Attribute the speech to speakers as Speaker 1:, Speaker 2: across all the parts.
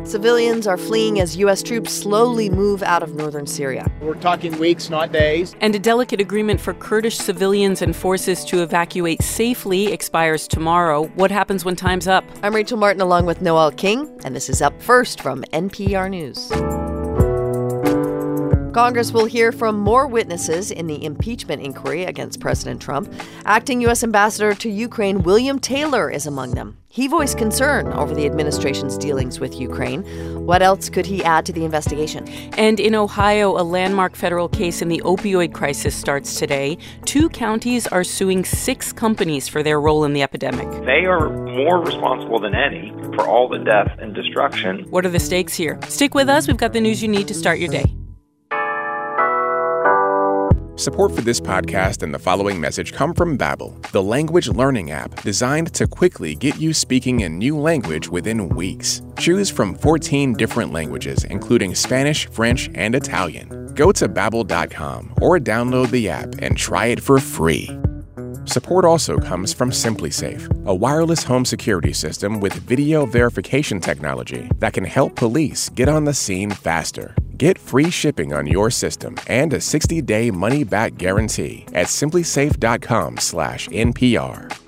Speaker 1: Civilians are fleeing as U.S. troops slowly move out of northern Syria.
Speaker 2: We're talking weeks, not days.
Speaker 3: And a delicate agreement for Kurdish civilians and forces to evacuate safely expires tomorrow. What happens when time's up?
Speaker 1: I'm Rachel Martin along with Noel King, and this is Up First from NPR News. Congress will hear from more witnesses in the impeachment inquiry against President Trump. Acting U.S. Ambassador to Ukraine William Taylor is among them. He voiced concern over the administration's dealings with Ukraine. What else could he add to the investigation?
Speaker 3: And in Ohio, a landmark federal case in the opioid crisis starts today. 2 counties are suing 6 companies for their role in the epidemic.
Speaker 4: They are more responsible than any for all the death and destruction.
Speaker 3: What are the stakes here? Stick with us. We've got the news you need to start your day.
Speaker 5: Support for this podcast and the following message come from Babbel, the language learning app designed to quickly get you speaking a new language within weeks. Choose from 14 different languages, including Spanish, French, and Italian. Go to Babbel.com or download the app and try it for free. Support also comes from SimpliSafe, a wireless home security system with video verification technology that can help police get on the scene faster. Get free shipping on your system and a 60-day money-back guarantee at simplisafe.com/NPR.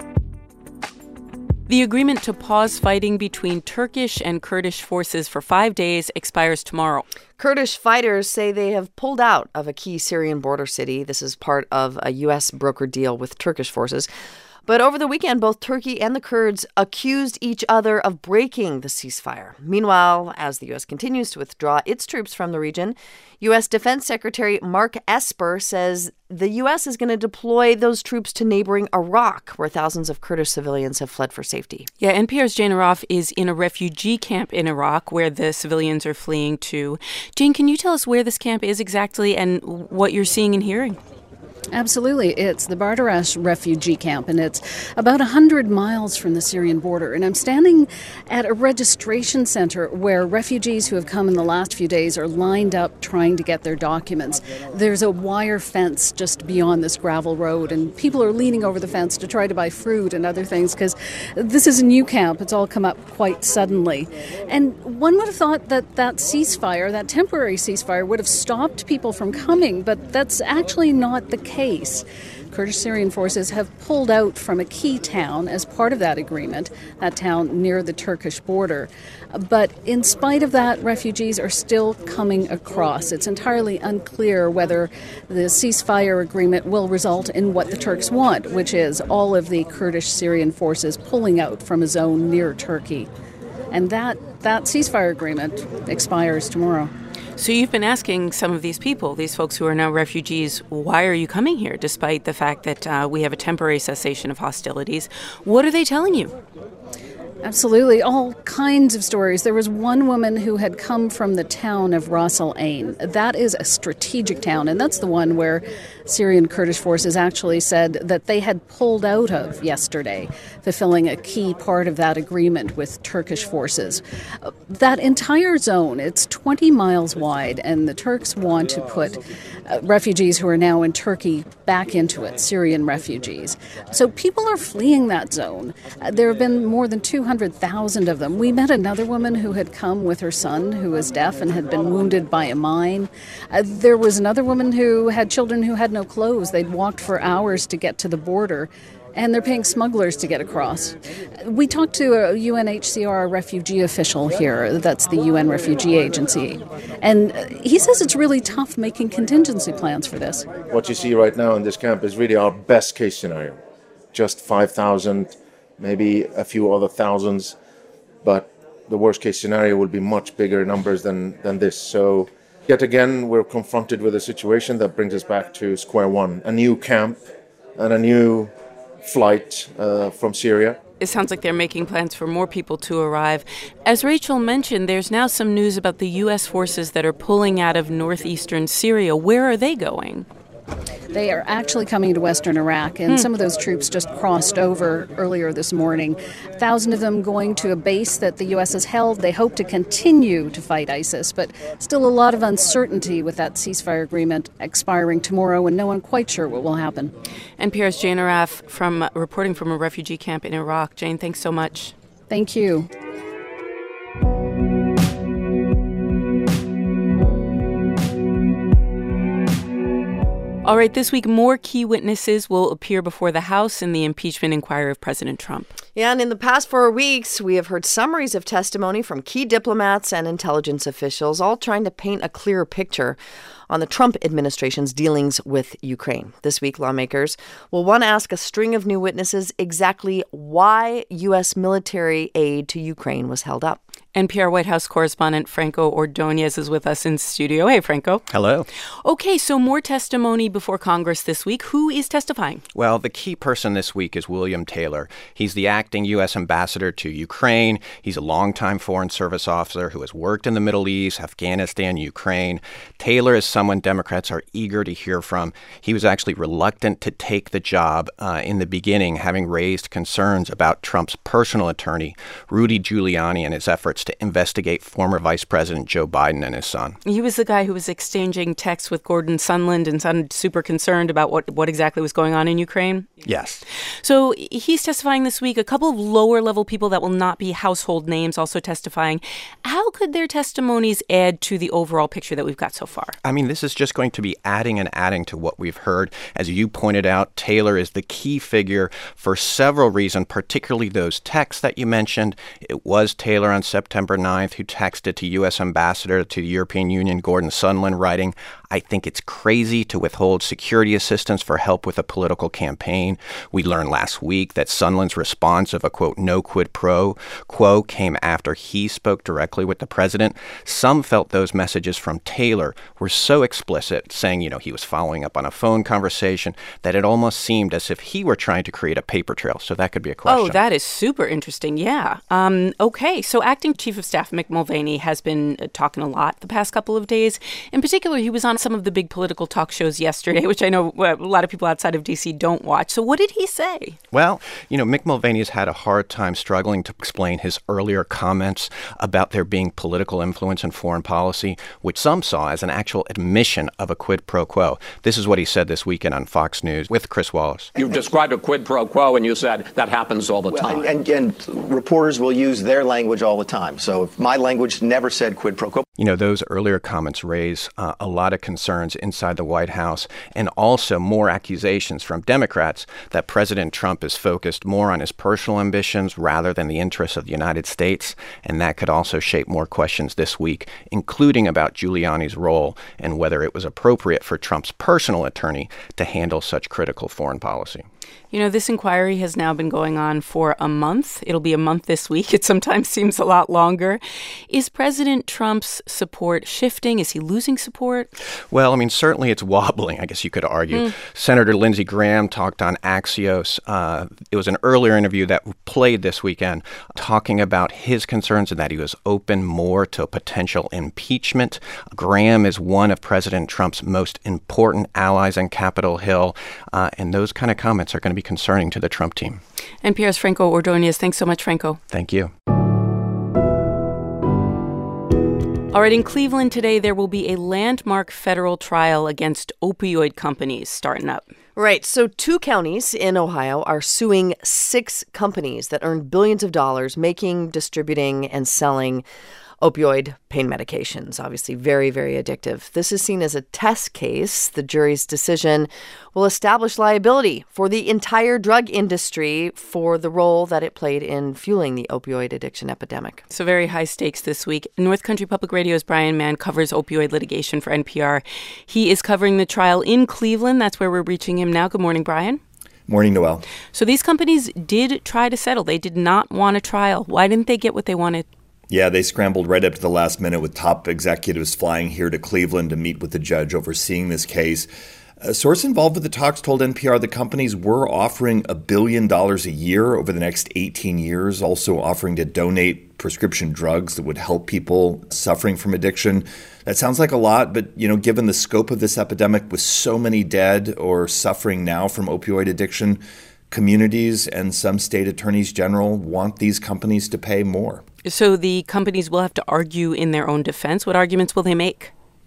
Speaker 3: The agreement to pause fighting between Turkish and Kurdish forces for 5 days expires tomorrow.
Speaker 1: Kurdish fighters say they have pulled out of a key Syrian border city. This is part of a U.S. brokered deal with Turkish forces. But over the weekend, both Turkey and the Kurds accused each other of breaking the ceasefire. Meanwhile, as the U.S. continues to withdraw its troops from the region, U.S. Defense Secretary Mark Esper says the U.S. is going to deploy those troops to neighboring Iraq, where thousands of Kurdish civilians have fled for safety.
Speaker 3: Yeah, NPR's Jane Arraf is in a refugee camp in Iraq where the civilians are fleeing to. Jane, can you tell us where this camp is exactly and what you're seeing and hearing?
Speaker 6: Absolutely. It's the Bardarash refugee camp, and it's about 100 miles from the Syrian border. And I'm standing at a registration center where refugees who have come in the last few days are lined up trying to get their documents. There's a wire fence just beyond this gravel road, and people are leaning over the fence to try to buy fruit and other things because this is a new camp. It's all come up quite suddenly. And one would have thought that that ceasefire, that temporary ceasefire, would have stopped people from coming, but that's actually not the case. Kurdish Syrian forces have pulled out from a key town as part of that agreement, that town near the Turkish border. But in spite of that, refugees are still coming across. It's entirely unclear whether the ceasefire agreement will result in what the Turks want, which is all of the Kurdish Syrian forces pulling out from a zone near Turkey. And that ceasefire agreement expires tomorrow.
Speaker 3: So you've been asking some of these people, these folks who are now refugees, why are you coming here, despite the fact that we have a temporary cessation of hostilities? What are they telling you?
Speaker 6: Absolutely. All kinds of stories. There was one woman who had come from the town of Ras Al Ain. That is a strategic town, and that's the one where Syrian Kurdish forces actually said that they had pulled out of yesterday, fulfilling a key part of that agreement with Turkish forces. That entire zone, it's 20 miles wide, and the Turks want to put refugees who are now in Turkey back into it, Syrian refugees. So people are fleeing that zone. There have been more than 200,000 of them. We met another woman who had come with her son, who was deaf and had been wounded by a mine. There was another woman who had children who had no clothes. They'd walked for hours to get to the border, and they're paying smugglers to get across. We talked to a UNHCR refugee official here, that's the UN Refugee Agency, and he says it's really tough making contingency plans for this.
Speaker 7: What you see right now in this camp is really our best case scenario. Just 5,000, maybe a few other thousands, but the worst case scenario will be much bigger numbers than this. So yet again, we're confronted with a situation that brings us back to square one, a new camp and a new flight from Syria.
Speaker 3: It sounds like they're making plans for more people to arrive. As Rachel mentioned, there's now some news about the U.S. forces that are pulling out of northeastern Syria. Where are they going?
Speaker 6: They are actually coming to western Iraq, and some of those troops just crossed over earlier this morning. 1,000 of them going to a base that the U.S. has held. They hope to continue to fight ISIS, but still a lot of uncertainty with that ceasefire agreement expiring tomorrow, and no one quite sure what will happen.
Speaker 3: NPR's Jane Arraf reporting from a refugee camp in Iraq. Jane, thanks so much.
Speaker 6: Thank you.
Speaker 3: All right, this week, more key witnesses will appear before the House in the impeachment inquiry of President Trump.
Speaker 1: Yeah, and in the past 4 weeks, we have heard summaries of testimony from key diplomats and intelligence officials, all trying to paint a clearer picture on the Trump administration's dealings with Ukraine. This week, lawmakers will want to ask a string of new witnesses exactly why U.S. military aid to Ukraine was held up.
Speaker 3: NPR White House correspondent Franco Ordonez is with us in studio. Hey, Franco.
Speaker 8: Hello.
Speaker 3: Okay, so more testimony before Congress this week. Who is testifying?
Speaker 8: Well, the key person this week is William Taylor. He's the acting U.S. ambassador to Ukraine. He's a longtime Foreign Service officer who has worked in the Middle East, Afghanistan, Ukraine. Taylor is someone Democrats are eager to hear from. He was actually reluctant to take the job in the beginning, having raised concerns about Trump's personal attorney, Rudy Giuliani, and his efforts to investigate former Vice President Joe Biden and his son.
Speaker 3: He was the guy who was exchanging texts with Gordon Sondland and sounded super concerned about what exactly was going on in Ukraine?
Speaker 8: Yes.
Speaker 3: So he's testifying this week. A couple of lower-level people that will not be household names also testifying. How could their testimonies add to the overall picture that we've got so far?
Speaker 8: I mean, this is just going to be adding and adding to what we've heard. As you pointed out, Taylor is the key figure for several reasons, particularly those texts that you mentioned. It was Taylor on September 9th who texted to U.S. Ambassador to the European Union, Gordon Sondland, writing, "I think it's crazy to withhold security assistance for help with a political campaign." We learned last week that Sondland's response of a, quote, no quid pro quo came after he spoke directly with the president. Some felt those messages from Taylor were so explicit, saying, he was following up on a phone conversation, that it almost seemed as if he were trying to create a paper trail. So that could be a question.
Speaker 3: Oh, that is super interesting. Yeah. Okay. So Acting Chief of Staff Mick Mulvaney has been talking a lot the past couple of days. In particular, he was on some of the big political talk shows yesterday, which I know a lot of people outside of D.C. don't watch. So what did he say?
Speaker 8: Well, Mick Mulvaney has had a hard time struggling to explain his earlier comments about there being political influence in foreign policy, which some saw as an actual admission of a quid pro quo. This is what he said this weekend on Fox News with Chris Wallace.
Speaker 9: You've described a quid pro quo, and you said that happens all the time.
Speaker 10: And reporters will use their language all the time. So if my language never said quid pro quo.
Speaker 8: Those earlier comments raise a lot of concerns inside the White House, and also more accusations from Democrats that President Trump is focused more on his personal ambitions rather than the interests of the United States. And that could also shape more questions this week, including about Giuliani's role and whether it was appropriate for Trump's personal attorney to handle such critical foreign policy.
Speaker 3: This inquiry has now been going on for a month. It'll be a month this week. It sometimes seems a lot longer. Is President Trump's support shifting? Is he losing support?
Speaker 8: Well, certainly it's wobbling, I guess you could argue. Senator Lindsey Graham talked on Axios. It was an earlier interview that played this weekend, talking about his concerns and that he was open more to potential impeachment. Graham is one of President Trump's most important allies on Capitol Hill, and those kind of comments are going to be concerning to the Trump team.
Speaker 3: NPR's Franco Ordonez. Thanks so much, Franco.
Speaker 8: Thank you.
Speaker 3: All right, in Cleveland today, there will be a landmark federal trial against opioid companies starting up.
Speaker 1: Right. So 2 counties in Ohio are suing 6 companies that earn billions of dollars making, distributing, and selling opioid pain medications. Obviously very, very addictive. This is seen as a test case. The jury's decision will establish liability for the entire drug industry for the role that it played in fueling the opioid addiction epidemic.
Speaker 3: So very high stakes this week. North Country Public Radio's Brian Mann covers opioid litigation for NPR. He is covering the trial in Cleveland. That's where we're reaching him now. Good morning, Brian.
Speaker 11: Morning, Noel.
Speaker 3: So these companies did try to settle. They did not want a trial. Why didn't they get what they wanted?
Speaker 11: Yeah, they scrambled right up to the last minute with top executives flying here to Cleveland to meet with the judge overseeing this case. A source involved with the talks told NPR the companies were offering $1 billion a year over the next 18 years, also offering to donate prescription drugs that would help people suffering from addiction. That sounds like a lot, but, given the scope of this epidemic with so many dead or suffering now from opioid addiction, communities and some state attorneys general want these companies to pay more.
Speaker 3: So the companies will have to argue in their own defense. What arguments will they make?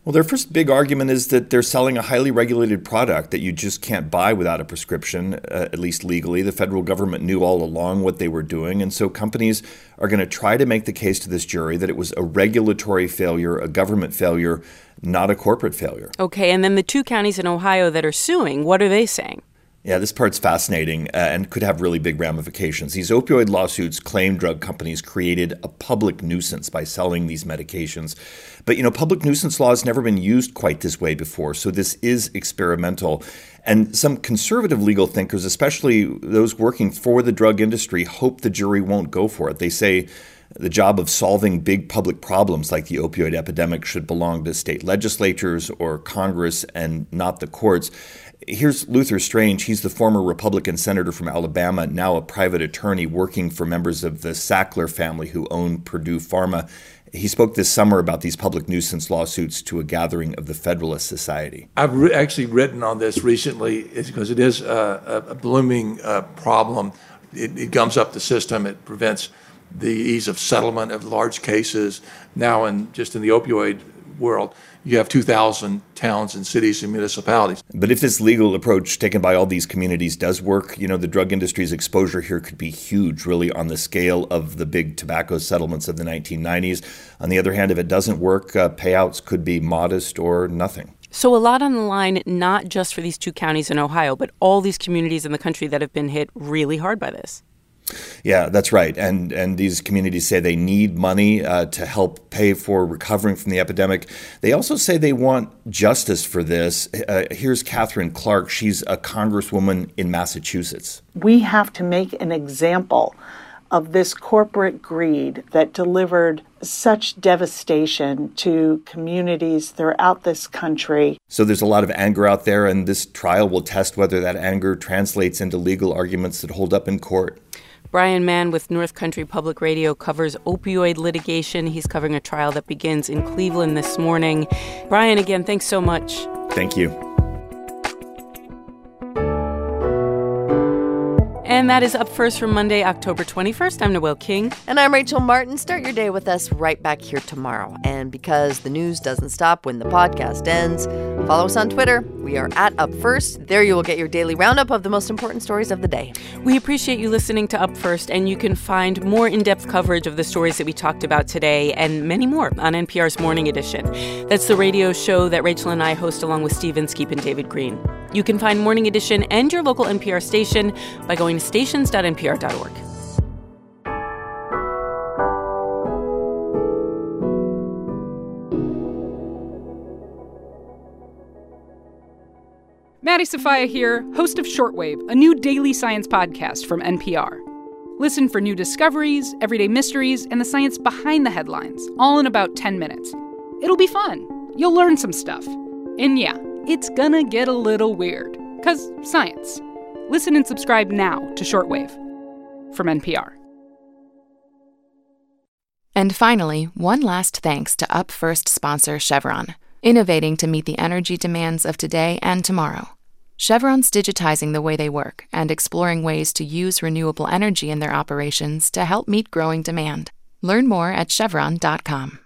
Speaker 11: Well, their first big argument is that they're selling a highly regulated product that you just can't buy without a prescription, at least legally. The federal government knew all along what they were doing, and so companies are going to try to make the case to this jury that it was a regulatory failure, a government failure, not a corporate failure.
Speaker 3: Okay, and then the 2 counties in Ohio that are suing, what are they saying?
Speaker 11: Yeah, this part's fascinating and could have really big ramifications. These opioid lawsuits claim drug companies created a public nuisance by selling these medications. But, public nuisance law has never been used quite this way before, so this is experimental. And some conservative legal thinkers, especially those working for the drug industry, hope the jury won't go for it. They say the job of solving big public problems like the opioid epidemic should belong to state legislatures or Congress and not the courts. Here's Luther Strange. He's the former Republican senator from Alabama, now a private attorney working for members of the Sackler family who own Purdue Pharma. He spoke this summer about these public nuisance lawsuits to a gathering of the Federalist Society.
Speaker 12: I've actually written on this recently because it is a blooming problem. It gums up the system. It prevents the ease of settlement of large cases. Now, just in the opioid world, you have 2,000 towns and cities and municipalities.
Speaker 11: But if this legal approach taken by all these communities does work, the drug industry's exposure here could be huge, really on the scale of the big tobacco settlements of the 1990s. On the other hand, if it doesn't work, payouts could be modest or nothing.
Speaker 3: So a lot on the line, not just for these 2 counties in Ohio, but all these communities in the country that have been hit really hard by this.
Speaker 11: Yeah, that's right. And these communities say they need money to help pay for recovering from the epidemic. They also say they want justice for this. Here's Catherine Clark. She's a congresswoman in Massachusetts.
Speaker 13: We have to make an example of this corporate greed that delivered such devastation to communities throughout this country.
Speaker 11: So there's a lot of anger out there, and this trial will test whether that anger translates into legal arguments that hold up in court.
Speaker 3: Brian Mann with North Country Public Radio covers opioid litigation. He's covering a trial that begins in Cleveland this morning. Brian, again, thanks so much.
Speaker 11: Thank you.
Speaker 3: And that is Up First for Monday, October 21st. I'm Noelle King.
Speaker 1: And I'm Rachel Martin. Start your day with us right back here tomorrow. And because the news doesn't stop when the podcast ends, follow us on Twitter. We are at Up First. There you will get your daily roundup of the most important stories of the day.
Speaker 3: We appreciate you listening to Up First, and you can find more in-depth coverage of the stories that we talked about today and many more on NPR's Morning Edition. That's the radio show that Rachel and I host along with Steve Inskeep and David Green. You can find Morning Edition and your local NPR station by going to stations.npr.org.
Speaker 14: Maddie Sofia here, host of Shortwave, a new daily science podcast from NPR. Listen for new discoveries, everyday mysteries, and the science behind the headlines, all in about 10 minutes. It'll be fun. You'll learn some stuff. And yeah, it's gonna get a little weird, 'cause science. Listen and subscribe now to Shortwave from NPR.
Speaker 15: And finally, one last thanks to Up First sponsor Chevron, innovating to meet the energy demands of today and tomorrow. Chevron's digitizing the way they work and exploring ways to use renewable energy in their operations to help meet growing demand. Learn more at chevron.com.